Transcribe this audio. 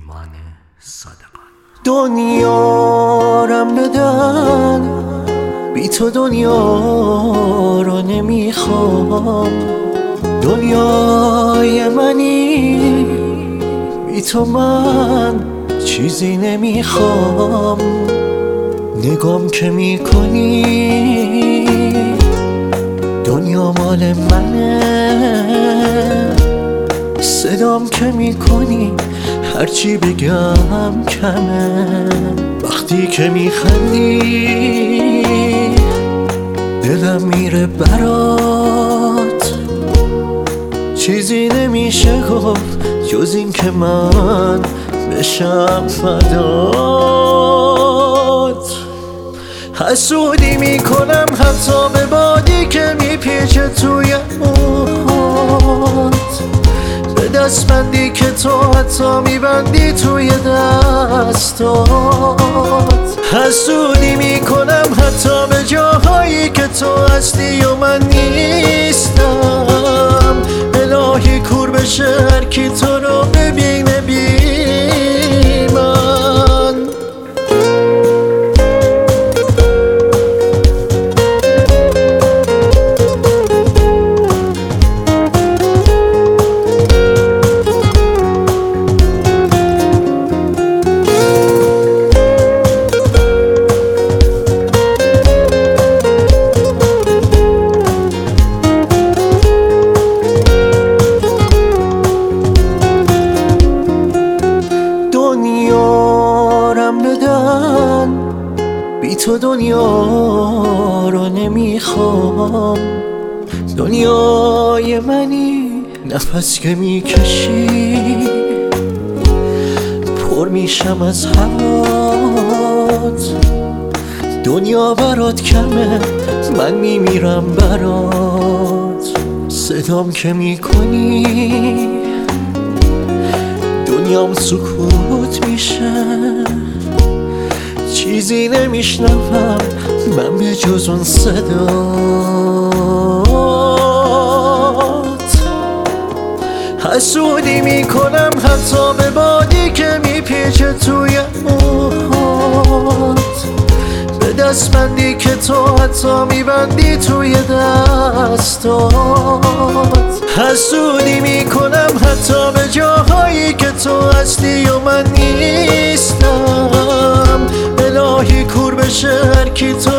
ایمان صادقان. دنیارم بدن، بی تو دنیا رو نمیخوام. دنیای منی، بی تو من چیزی نمیخوام. نگام که میکنی دنیا مال منه، صدام که میکنی هرچی بگم کمه. وقتی که میخندی دلم میره برات، چیزی نمیشه گفت جز این که من بشم فدات. حسودی میکنم حتی به بادی که میپیچه توی موهات، به دستبندی که تو حتی میبندی توی دستات. حسودی میکنم حتی به جاهایی که تو هستی و من نیستم. الهی کور بشه هر کی تو رو ببینه بی من. دنیارم بدن، بی تو دنیا رو نمیخوام. دنیای منی، نفس که میکشی پر میشم از هوات. دنیا برات کمه، من میمیرم برات. صدام که میکنی دنیام سکوت میشه، چیزی نمیشنوم من به جز اون صدات. حسودی میکنم حتی به بادی که میپیچه توی موهات، به دستبندی که تو حتی میبندی توی دستات. حسودی میکنم حتی به جاهایی که تو هستی و من نیستم. الهی کور بشه هر کی تو